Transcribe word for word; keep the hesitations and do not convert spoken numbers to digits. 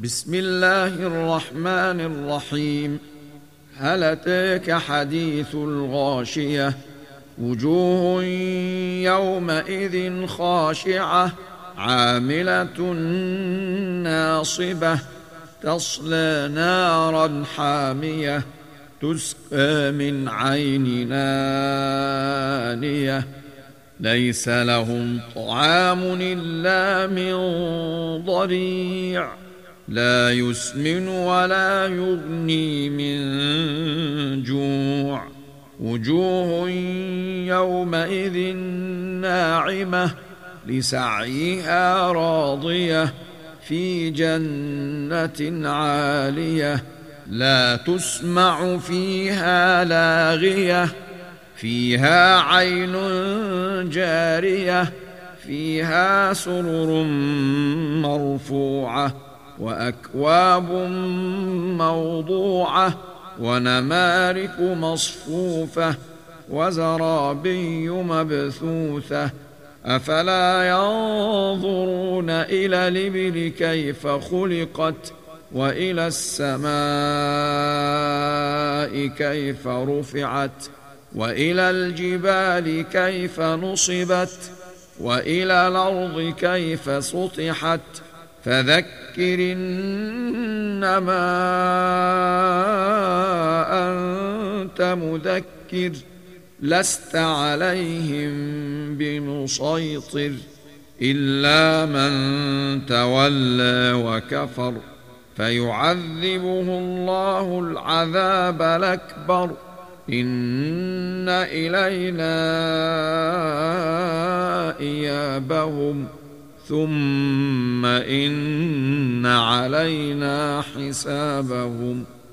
بسم الله الرحمن الرحيم. هل أتاك حديث الغاشية؟ وجوه يومئذ خاشعة عاملة ناصبة تصلى نارا حامية تسقى من عين آنية ليس لهم طعام إلا من ضريع لا يسمن ولا يغني من جوع. وجوه يومئذ ناعمة لسعيها راضية في جنة عالية لا تسمع فيها لاغية فيها عين جارية فيها سرر مرفوعة وأكواب موضوعة ونمارق مصفوفة وزرابي مبثوثة أفلا ينظرون إلى الإبل كيف خلقت وإلى السماء كيف رفعت وإلى الجبال كيف نصبت وإلى الأرض كيف سطحت فذكر إنما أنت مذكر لست عليهم بمسيطر إلا من تولى وكفر فيعذبه الله العذاب الأكبر إن إلينا إيابهم ثم إن علينا حسابهم.